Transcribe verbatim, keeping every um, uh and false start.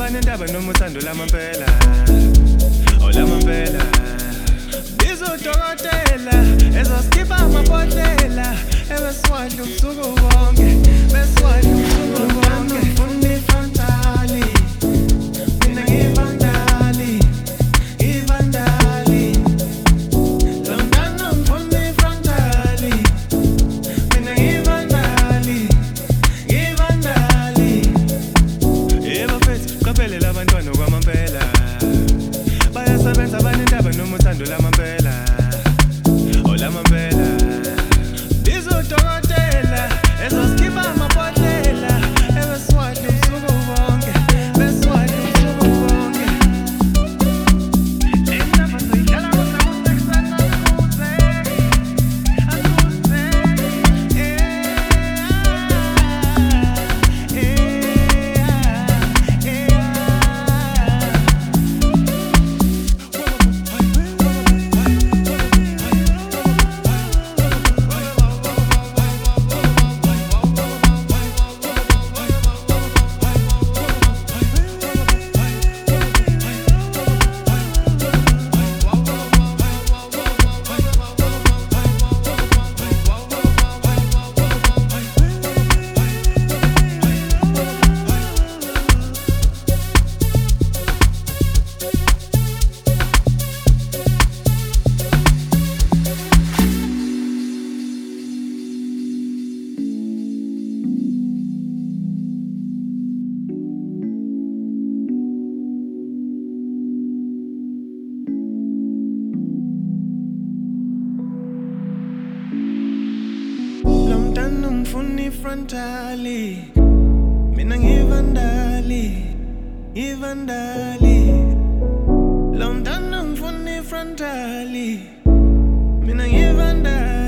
banendaba noma uthando lamampela. Oh lamampela. Bizodokotela ezoskipha amabhodlela ebeswadla ubusuku bonke beswadla ubusuku bonke. Ufuna ifantali mina ngivandali ngivandali lomntana ufuna ifantali mina ngivandali ngivandali. Yebo mfethu qaphele labantwana okwamampela bayasebenza banendaba noma uthando lamampela. Oh lamampela. Bizodokotela ezoskipha amabhodlela ebeswadla ubusuku bonke beswadla ubusuku bonke. Le ndaba soyidlala kuze kusekuseni akuze akuze eh eh lomntana ungifuna ifrontali mina ngivandali ngivandali lomntana ungifuna ifrontali mina ngivandali